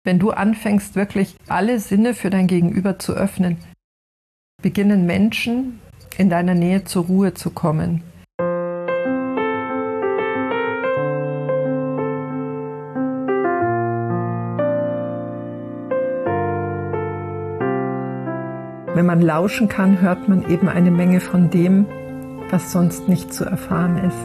Wenn du anfängst, wirklich alle Sinne für dein Gegenüber zu öffnen, beginnen Menschen in deiner Nähe zur Ruhe zu kommen. Wenn man lauschen kann, hört man eben eine Menge von dem, was sonst nicht zu erfahren ist.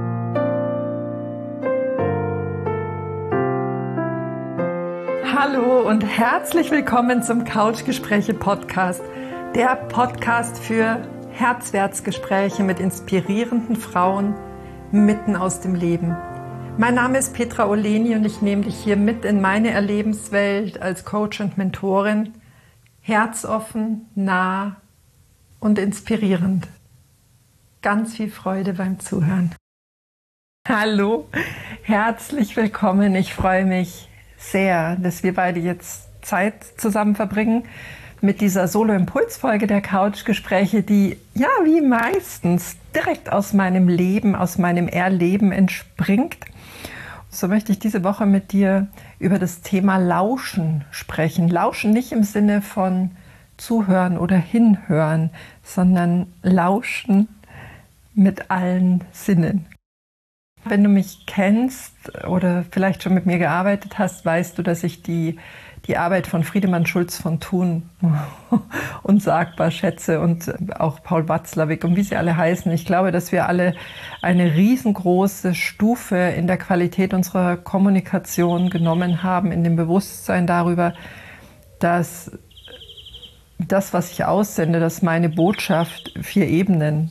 Hallo und herzlich willkommen zum Couchgespräche-Podcast, der Podcast für Herzwärtsgespräche mit inspirierenden Frauen mitten aus dem Leben. Mein Name ist Petra Oleni und ich nehme dich hier mit in meine Erlebenswelt als Coach und Mentorin. Herzoffen, nah und inspirierend. Ganz viel Freude beim Zuhören. Hallo, herzlich willkommen. Ich freue mich sehr, dass wir beide jetzt Zeit zusammen verbringen mit dieser Solo-Impuls-Folge der Couchgespräche, die ja wie meistens direkt aus meinem Leben, aus meinem Erleben entspringt. So möchte ich diese Woche mit dir über das Thema Lauschen sprechen. Lauschen nicht im Sinne von Zuhören oder Hinhören, sondern Lauschen mit allen Sinnen. Wenn du mich kennst oder vielleicht schon mit mir gearbeitet hast, weißt du, dass ich die Arbeit von Friedemann Schulz von Thun unsagbar schätze und auch Paul Watzlawick und wie sie alle heißen. Ich glaube, dass wir alle eine riesengroße Stufe in der Qualität unserer Kommunikation genommen haben, in dem Bewusstsein darüber, dass das, was ich aussende, dass meine Botschaft 4 Ebenen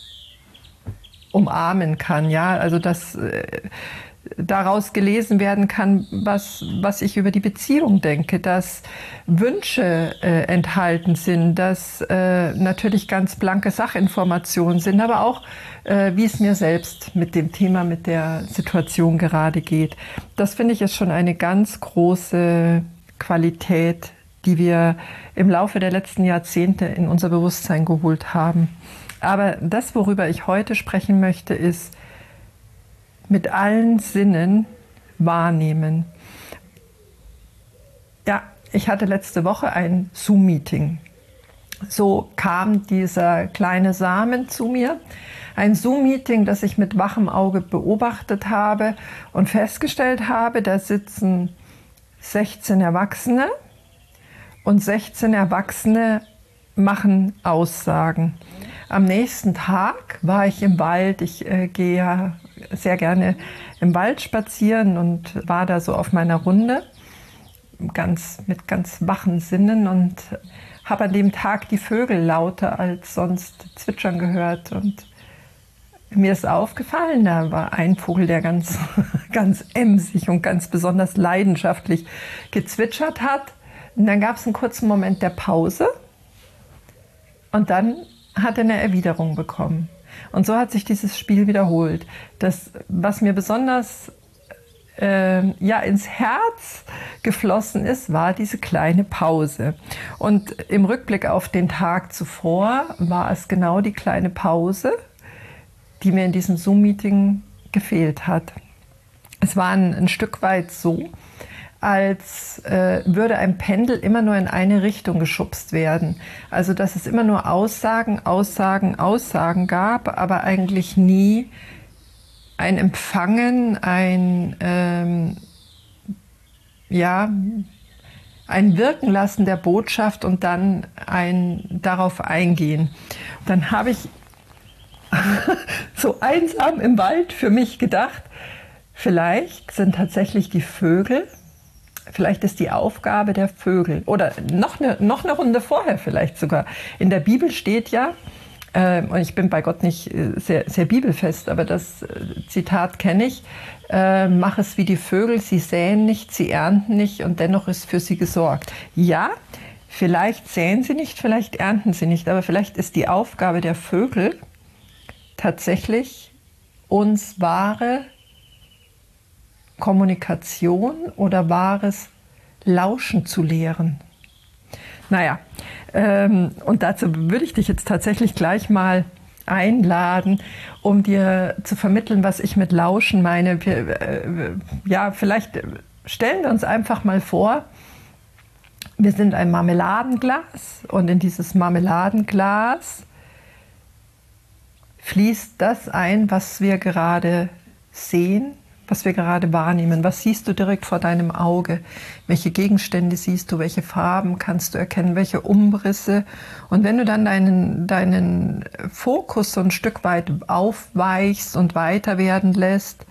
umarmen kann, ja, also dass daraus gelesen werden kann, was ich über die Beziehung denke, dass Wünsche enthalten sind, dass natürlich ganz blanke Sachinformationen sind, aber auch, wie es mir selbst mit dem Thema, mit der Situation gerade geht. Das finde ich ist schon eine ganz große Qualität, die wir im Laufe der letzten Jahrzehnte in unser Bewusstsein geholt haben. Aber das, worüber ich heute sprechen möchte, ist mit allen Sinnen wahrnehmen. Ja, ich hatte letzte Woche ein Zoom-Meeting. So kam dieser kleine Samen zu mir. Ein Zoom-Meeting, das ich mit wachem Auge beobachtet habe und festgestellt habe, da sitzen 16 Erwachsene und 16 Erwachsene machen Aussagen. Am nächsten Tag war ich im Wald. Ich gehe ja sehr gerne im Wald spazieren und war da so auf meiner Runde mit ganz wachen Sinnen und habe an dem Tag die Vögel lauter als sonst zwitschern gehört. Und mir ist aufgefallen, da war ein Vogel, der ganz emsig und ganz besonders leidenschaftlich gezwitschert hat. Und dann gab es einen kurzen Moment der Pause und dann hat er eine Erwiderung bekommen. Und so hat sich dieses Spiel wiederholt. Das, was mir besonders ins Herz geflossen ist, war diese kleine Pause. Und im Rückblick auf den Tag zuvor war es genau die kleine Pause, die mir in diesem Zoom-Meeting gefehlt hat. Es war ein Stück weit so, als würde ein Pendel immer nur in eine Richtung geschubst werden. Also dass es immer nur Aussagen gab, aber eigentlich nie ein Empfangen, ein Wirkenlassen der Botschaft und dann ein darauf eingehen. Dann habe ich so einsam im Wald für mich gedacht, vielleicht sind tatsächlich die Vögel, vielleicht ist die Aufgabe der Vögel oder noch eine Runde vorher vielleicht sogar. In der Bibel steht ja, und ich bin bei Gott nicht sehr, sehr bibelfest, aber das Zitat kenne ich, mach es wie die Vögel, sie säen nicht, sie ernten nicht und dennoch ist für sie gesorgt. Ja, vielleicht säen sie nicht, vielleicht ernten sie nicht, aber vielleicht ist die Aufgabe der Vögel tatsächlich uns wahre Kommunikation oder wahres Lauschen zu lehren. Naja, und dazu würde ich dich jetzt tatsächlich gleich mal einladen, um dir zu vermitteln, was ich mit Lauschen meine. Ja, vielleicht stellen wir uns einfach mal vor, wir sind ein Marmeladenglas und in dieses Marmeladenglas fließt das ein, was wir gerade sehen, was wir gerade wahrnehmen. Was siehst du direkt vor deinem Auge? Welche Gegenstände siehst du? Welche Farben kannst du erkennen? Welche Umrisse? Und wenn du dann deinen Fokus so ein Stück weit aufweichst und weiter werden lässt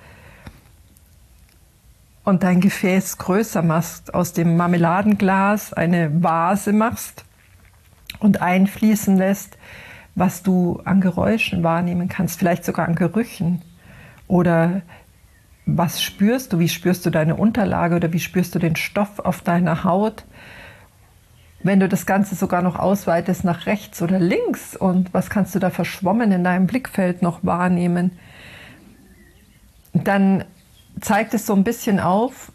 und dein Gefäß größer machst, aus dem Marmeladenglas eine Vase machst und einfließen lässt, was du an Geräuschen wahrnehmen kannst, vielleicht sogar an Gerüchen. Oder was spürst du? Wie spürst du deine Unterlage oder wie spürst du den Stoff auf deiner Haut? Wenn du das Ganze sogar noch ausweitest nach rechts oder links, und was kannst du da verschwommen in deinem Blickfeld noch wahrnehmen? Dann zeigt es so ein bisschen auf,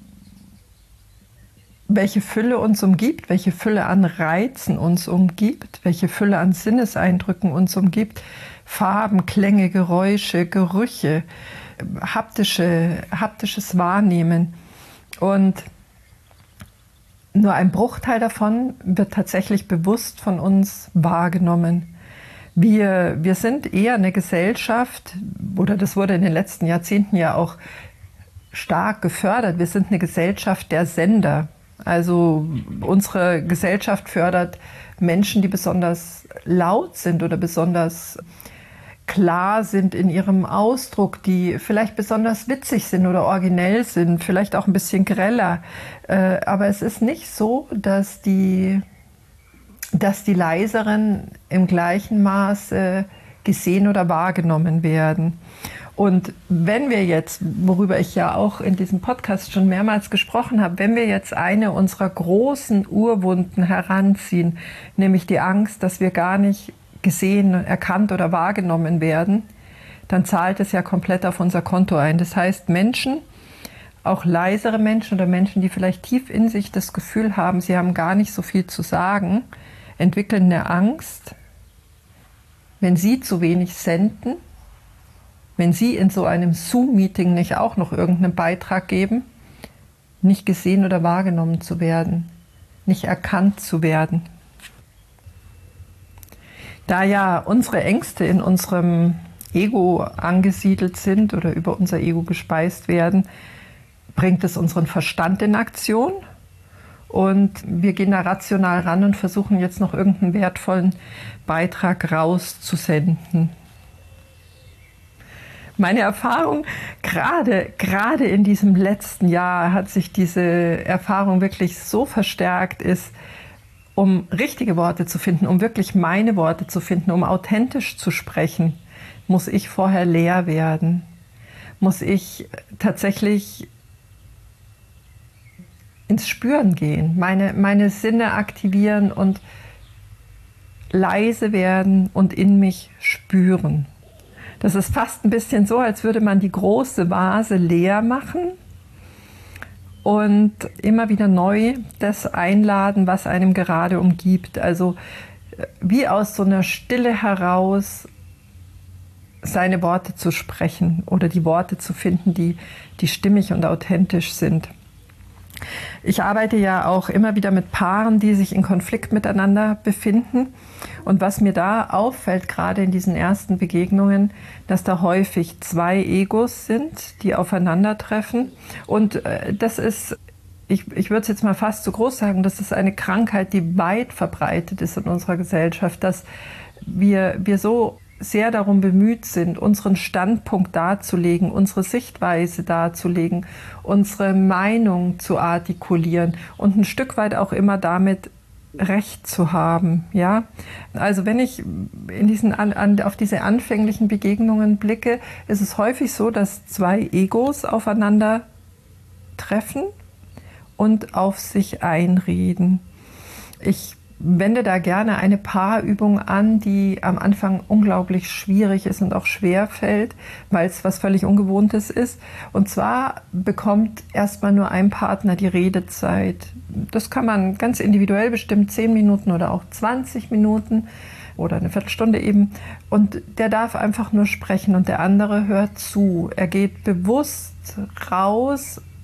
welche Fülle uns umgibt, welche Fülle an Reizen uns umgibt, welche Fülle an Sinneseindrücken uns umgibt. Farben, Klänge, Geräusche, Gerüche, haptisches Wahrnehmen. Und nur ein Bruchteil davon wird tatsächlich bewusst von uns wahrgenommen. Wir sind eher eine Gesellschaft, oder das wurde in den letzten Jahrzehnten ja auch stark gefördert, wir sind eine Gesellschaft der Sender. Also unsere Gesellschaft fördert Menschen, die besonders laut sind oder besonders klar sind in ihrem Ausdruck, die vielleicht besonders witzig sind oder originell sind, vielleicht auch ein bisschen greller. Aber es ist nicht so, dass die Leiseren im gleichen Maße gesehen oder wahrgenommen werden. Und wenn wir jetzt, worüber ich ja auch in diesem Podcast schon mehrmals gesprochen habe, wenn wir jetzt eine unserer großen Urwunden heranziehen, nämlich die Angst, dass wir gar nicht gesehen, erkannt oder wahrgenommen werden, dann zahlt es ja komplett auf unser Konto ein. Das heißt, Menschen, auch leisere Menschen oder Menschen, die vielleicht tief in sich das Gefühl haben, sie haben gar nicht so viel zu sagen, entwickeln eine Angst, wenn sie zu wenig senden, wenn sie in so einem Zoom-Meeting nicht auch noch irgendeinen Beitrag geben, nicht gesehen oder wahrgenommen zu werden, nicht erkannt zu werden. Da ja unsere Ängste in unserem Ego angesiedelt sind oder über unser Ego gespeist werden, bringt es unseren Verstand in Aktion. Und wir gehen da rational ran und versuchen jetzt noch irgendeinen wertvollen Beitrag rauszusenden. Meine Erfahrung, gerade in diesem letzten Jahr hat sich diese Erfahrung wirklich so verstärkt, ist, um richtige Worte zu finden, um wirklich meine Worte zu finden, um authentisch zu sprechen, muss ich vorher leer werden. Muss ich tatsächlich ins Spüren gehen, meine Sinne aktivieren und leise werden und in mich spüren. Das ist fast ein bisschen so, als würde man die große Vase leer machen und immer wieder neu das einladen, was einem gerade umgibt. Also wie aus so einer Stille heraus seine Worte zu sprechen oder die Worte zu finden, die stimmig und authentisch sind. Ich arbeite ja auch immer wieder mit Paaren, die sich in Konflikt miteinander befinden. Und was mir da auffällt, gerade in diesen ersten Begegnungen, dass da häufig zwei Egos sind, die aufeinandertreffen. Und das ist, ich würde es jetzt mal fast zu groß sagen, das ist eine Krankheit, die weit verbreitet ist in unserer Gesellschaft, dass wir so sehr darum bemüht sind, unseren Standpunkt darzulegen, unsere Sichtweise darzulegen, unsere Meinung zu artikulieren und ein Stück weit auch immer damit Recht zu haben. Ja? Also wenn ich auf diese anfänglichen Begegnungen blicke, ist es häufig so, dass zwei Egos aufeinander treffen und auf sich einreden. Ich wende da gerne eine Paarübung an, die am Anfang unglaublich schwierig ist und auch schwer fällt, weil es was völlig Ungewohntes ist. Und zwar bekommt erstmal nur ein Partner die Redezeit. Das kann man ganz individuell bestimmen, 10 Minuten oder auch 20 Minuten oder eine Viertelstunde eben. Und der darf einfach nur sprechen und der andere hört zu. Er geht bewusst raus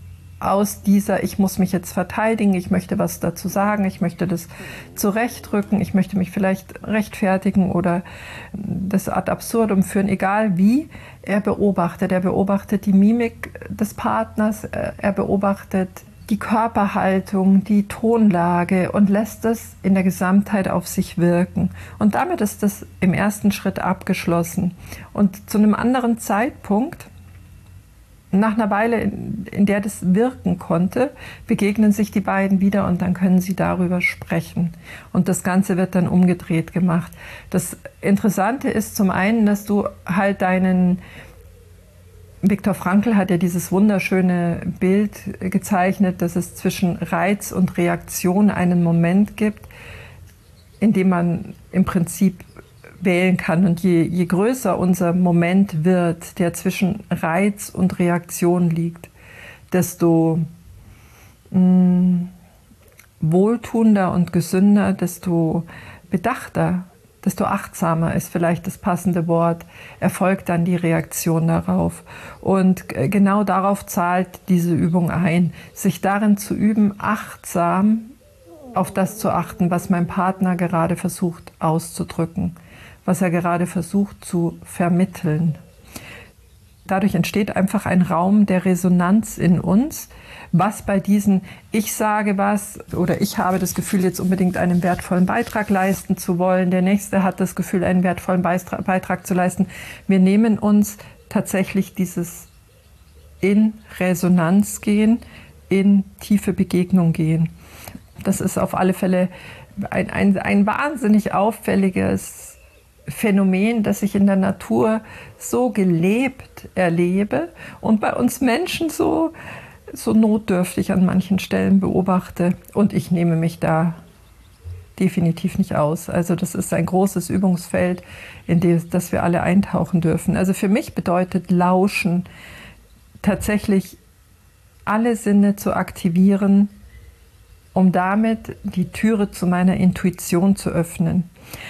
aus dieser, ich muss mich jetzt verteidigen, ich möchte was dazu sagen, ich möchte das zurechtrücken, ich möchte mich vielleicht rechtfertigen oder das ad absurdum führen, egal wie. Er beobachtet die Mimik des Partners, er beobachtet die Körperhaltung, die Tonlage und lässt es in der Gesamtheit auf sich wirken. Und damit ist das im ersten Schritt abgeschlossen. Und zu einem anderen Zeitpunkt, nach einer Weile, in der das wirken konnte, begegnen sich die beiden wieder und dann können sie darüber sprechen. Und das Ganze wird dann umgedreht gemacht. Das Interessante ist zum einen, dass du halt Viktor Frankl hat ja dieses wunderschöne Bild gezeichnet, dass es zwischen Reiz und Reaktion einen Moment gibt, in dem man im Prinzip wählen kann. Und je größer unser Moment wird, der zwischen Reiz und Reaktion liegt, desto wohltuender und gesünder, desto bedachter, desto achtsamer ist vielleicht das passende Wort, erfolgt dann die Reaktion darauf. Und genau darauf zahlt diese Übung ein, sich darin zu üben, achtsam auf das zu achten, was mein Partner gerade versucht auszudrücken, was er gerade versucht zu vermitteln. Dadurch entsteht einfach ein Raum der Resonanz in uns, was bei diesen ich sage was oder ich habe das Gefühl, jetzt unbedingt einen wertvollen Beitrag leisten zu wollen, der Nächste hat das Gefühl, einen wertvollen Beitrag zu leisten. Wir nehmen uns tatsächlich dieses in Resonanz gehen, in tiefe Begegnung gehen. Das ist auf alle Fälle ein wahnsinnig auffälliges Phänomen, das ich in der Natur so gelebt erlebe und bei uns Menschen so notdürftig an manchen Stellen beobachte. Und ich nehme mich da definitiv nicht aus. Also das ist ein großes Übungsfeld, in das wir alle eintauchen dürfen. Also für mich bedeutet Lauschen tatsächlich alle Sinne zu aktivieren, um damit die Türe zu meiner Intuition zu öffnen.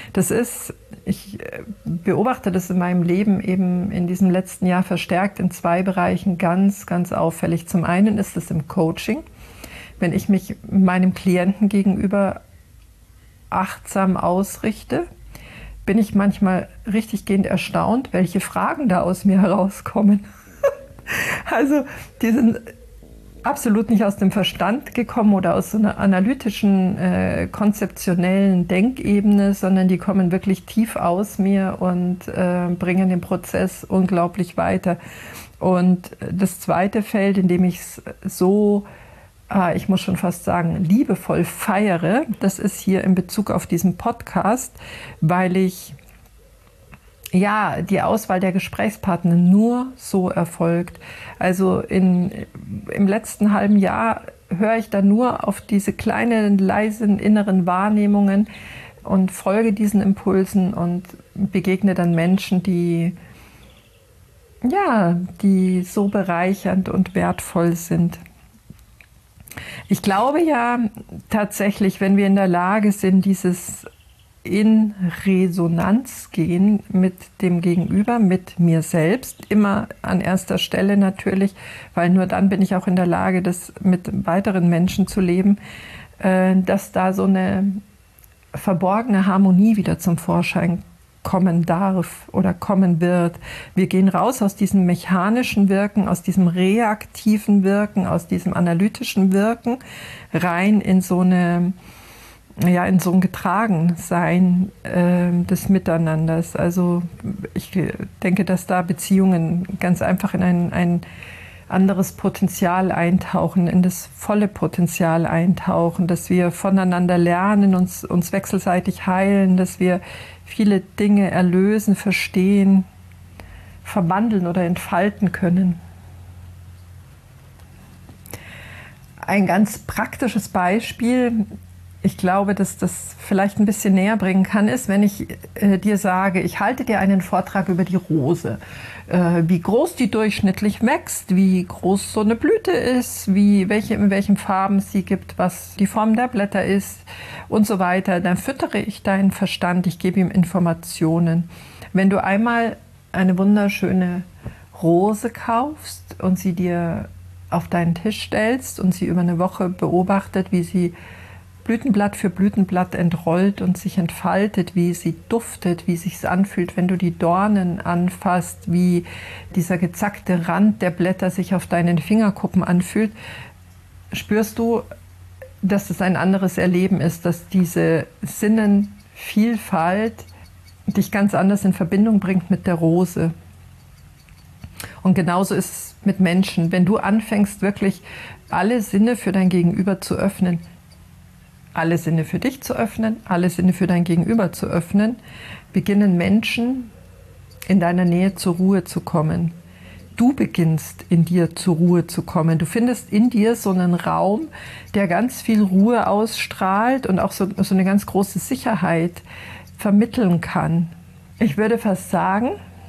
Ich beobachte das in meinem Leben eben in diesem letzten Jahr verstärkt in zwei Bereichen ganz, ganz auffällig. Zum einen ist es im Coaching, wenn ich mich meinem Klienten gegenüber achtsam ausrichte, bin ich manchmal richtiggehend erstaunt, welche Fragen da aus mir herauskommen. Also die sind absolut nicht aus dem Verstand gekommen oder aus so einer analytischen, konzeptionellen Denkebene, sondern die kommen wirklich tief aus mir und bringen den Prozess unglaublich weiter. Und das zweite Feld, in dem ich es so, ich muss schon fast sagen, liebevoll feiere, das ist hier in Bezug auf diesen Podcast, weil ich die Auswahl der Gesprächspartner nur so erfolgt. Also im letzten halben Jahr höre ich da nur auf diese kleinen, leisen inneren Wahrnehmungen und folge diesen Impulsen und begegne dann Menschen, die so bereichernd und wertvoll sind. Ich glaube ja tatsächlich, wenn wir in der Lage sind, dieses in Resonanz gehen mit dem Gegenüber, mit mir selbst, immer an erster Stelle natürlich, weil nur dann bin ich auch in der Lage, das mit weiteren Menschen zu leben, dass da so eine verborgene Harmonie wieder zum Vorschein kommen darf oder kommen wird. Wir gehen raus aus diesem mechanischen Wirken, aus diesem reaktiven Wirken, aus diesem analytischen Wirken, rein in so ein Getragensein des Miteinanders. Also ich denke, dass da Beziehungen ganz einfach in ein anderes Potenzial eintauchen, in das volle Potenzial eintauchen, dass wir voneinander lernen, uns wechselseitig heilen, dass wir viele Dinge erlösen, verstehen, verwandeln oder entfalten können. Ein ganz praktisches Beispiel, ich glaube, dass das vielleicht ein bisschen näher bringen kann, ist, wenn ich dir sage, ich halte dir einen Vortrag über die Rose, wie groß die durchschnittlich wächst, wie groß so eine Blüte ist, in welchen Farben sie gibt, was die Form der Blätter ist und so weiter. Dann füttere ich deinen Verstand, ich gebe ihm Informationen. Wenn du einmal eine wunderschöne Rose kaufst und sie dir auf deinen Tisch stellst und sie über eine Woche beobachtet, wie sie Blütenblatt für Blütenblatt entrollt und sich entfaltet, wie sie duftet, wie sich's anfühlt, wenn du die Dornen anfasst, wie dieser gezackte Rand der Blätter sich auf deinen Fingerkuppen anfühlt, spürst du, dass es ein anderes Erleben ist, dass diese Sinnenvielfalt dich ganz anders in Verbindung bringt mit der Rose. Und genauso ist es mit Menschen. Wenn du anfängst, wirklich alle Sinne für dein Gegenüber zu öffnen, alle Sinne für dich zu öffnen, alle Sinne für dein Gegenüber zu öffnen, beginnen Menschen in deiner Nähe zur Ruhe zu kommen. Du beginnst in dir zur Ruhe zu kommen. Du findest in dir so einen Raum, der ganz viel Ruhe ausstrahlt und auch so eine ganz große Sicherheit vermitteln kann. Ich würde fast sagen,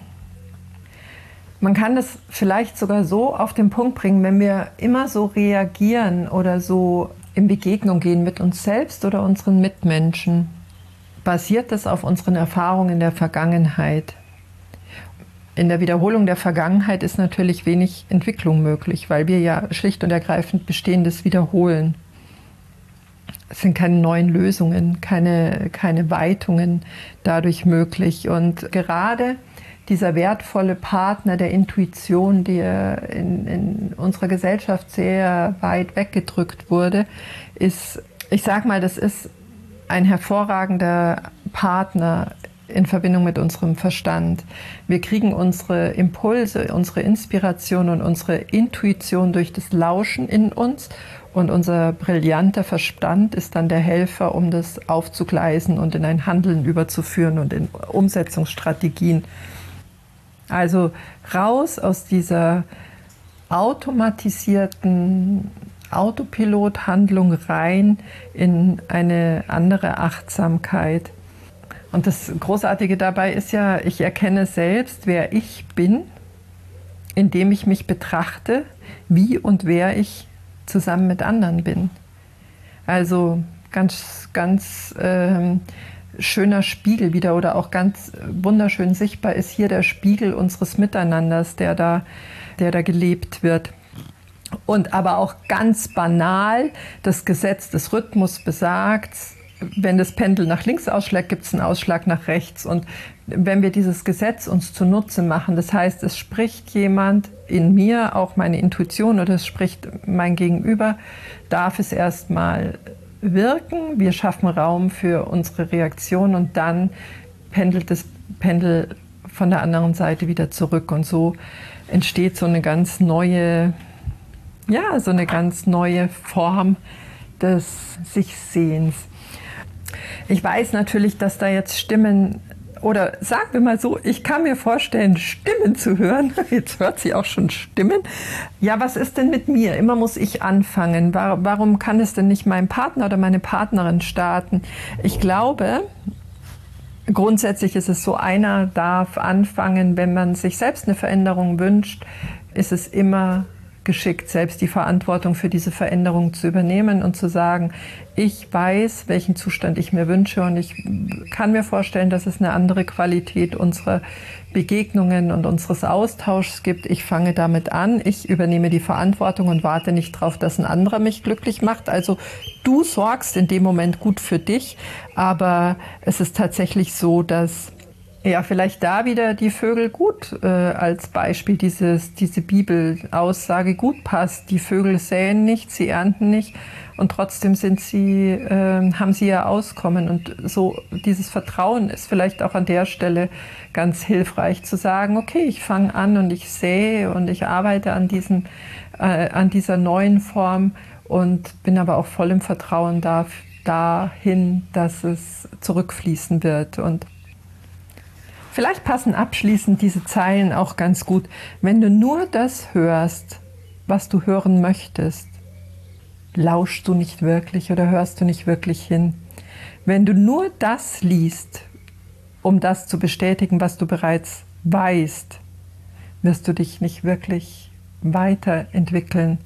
man kann das vielleicht sogar so auf den Punkt bringen, wenn wir immer so reagieren oder so in Begegnung gehen mit uns selbst oder unseren Mitmenschen, basiert das auf unseren Erfahrungen in der Vergangenheit. In der Wiederholung der Vergangenheit ist natürlich wenig Entwicklung möglich, weil wir ja schlicht und ergreifend Bestehendes wiederholen. Es sind keine neuen Lösungen, keine Weitungen dadurch möglich. Und gerade dieser wertvolle Partner der Intuition, der in unserer Gesellschaft sehr weit weggedrückt wurde, ist, ich sag mal, das ist ein hervorragender Partner in Verbindung mit unserem Verstand. Wir kriegen unsere Impulse, unsere Inspiration und unsere Intuition durch das Lauschen in uns und unser brillanter Verstand ist dann der Helfer, um das aufzugleisen und in ein Handeln überzuführen und in Umsetzungsstrategien. Also raus aus dieser automatisierten Autopilothandlung rein in eine andere Achtsamkeit. Und das Großartige dabei ist ja, ich erkenne selbst, wer ich bin, indem ich mich betrachte, wie und wer ich zusammen mit anderen bin. Also ganz schöner Spiegel wieder oder auch ganz wunderschön sichtbar ist hier der Spiegel unseres Miteinanders, der da gelebt wird. Und aber auch ganz banal, das Gesetz des Rhythmus besagt, wenn das Pendel nach links ausschlägt, gibt es einen Ausschlag nach rechts. Und wenn wir dieses Gesetz uns zunutze machen, das heißt, es spricht jemand in mir, auch meine Intuition, oder es spricht mein Gegenüber, darf es erstmal wirken. Wir schaffen Raum für unsere Reaktion und dann pendelt das Pendel von der anderen Seite wieder zurück. Und so entsteht so eine ganz neue Form des Sich-Sehens. Ich weiß natürlich, dass da jetzt Stimmen, oder sagen wir mal so, ich kann mir vorstellen, Stimmen zu hören. Jetzt hört sie auch schon Stimmen. Ja, was ist denn mit mir? Immer muss ich anfangen. Warum kann es denn nicht mein Partner oder meine Partnerin starten? Ich glaube, grundsätzlich ist es so, einer darf anfangen, wenn man sich selbst eine Veränderung wünscht, ist es immer geschickt, selbst die Verantwortung für diese Veränderung zu übernehmen und zu sagen, ich weiß, welchen Zustand ich mir wünsche und ich kann mir vorstellen, dass es eine andere Qualität unserer Begegnungen und unseres Austauschs gibt. Ich fange damit an, ich übernehme die Verantwortung und warte nicht darauf, dass ein anderer mich glücklich macht. Also du sorgst in dem Moment gut für dich, aber es ist tatsächlich so, dass ja, vielleicht da wieder die Vögel gut als Beispiel, diese Bibelaussage gut passt. Die Vögel säen nicht, sie ernten nicht und trotzdem haben sie ihr Auskommen. Und so dieses Vertrauen ist vielleicht auch an der Stelle ganz hilfreich zu sagen, okay, ich fange an und ich sähe und ich arbeite an dieser neuen Form und bin aber auch voll im Vertrauen dahin, dass es zurückfließen wird. Und vielleicht passen abschließend diese Zeilen auch ganz gut. Wenn du nur das hörst, was du hören möchtest, lauschst du nicht wirklich oder hörst du nicht wirklich hin. Wenn du nur das liest, um das zu bestätigen, was du bereits weißt, wirst du dich nicht wirklich weiterentwickeln.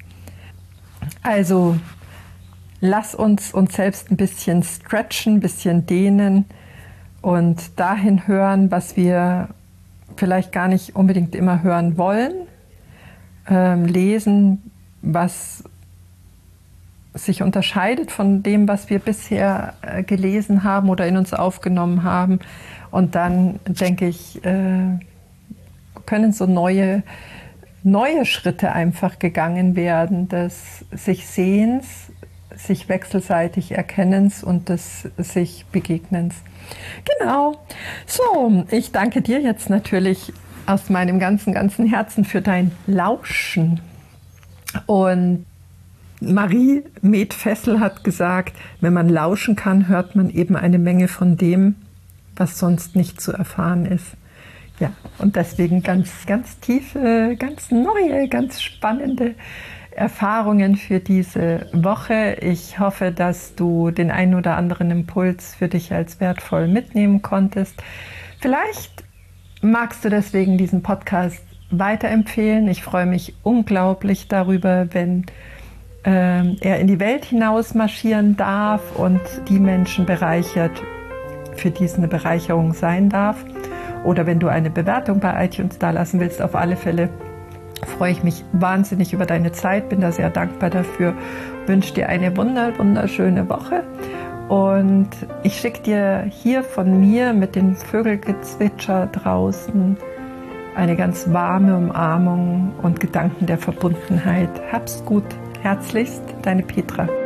Also lass uns selbst ein bisschen stretchen, ein bisschen dehnen, und dahin hören, was wir vielleicht gar nicht unbedingt immer hören wollen. Lesen was sich unterscheidet von dem, was wir bisher gelesen haben oder in uns aufgenommen haben. Und dann, denke ich, können so neue Schritte einfach gegangen werden, des sich Sehens, sich wechselseitig Erkennens und des sich Begegnens. Genau. So, ich danke dir jetzt natürlich aus meinem ganzen Herzen für dein Lauschen. Und Marie Med-Fessel hat gesagt, wenn man lauschen kann, hört man eben eine Menge von dem, was sonst nicht zu erfahren ist. Ja, und deswegen ganz tiefe, ganz neue, ganz spannende Erfahrungen für diese Woche. Ich hoffe, dass du den einen oder anderen Impuls für dich als wertvoll mitnehmen konntest. Vielleicht magst du deswegen diesen Podcast weiterempfehlen. Ich freue mich unglaublich darüber, wenn er in die Welt hinaus marschieren darf und die Menschen bereichert, für die es eine Bereicherung sein darf. Oder wenn du eine Bewertung bei iTunes da lassen willst, auf alle Fälle freue ich mich wahnsinnig über deine Zeit, bin da sehr dankbar dafür, wünsche dir eine wunderschöne Woche und ich schicke dir hier von mir mit dem Vögelgezwitscher draußen eine ganz warme Umarmung und Gedanken der Verbundenheit. Hab's gut. Herzlichst, deine Petra.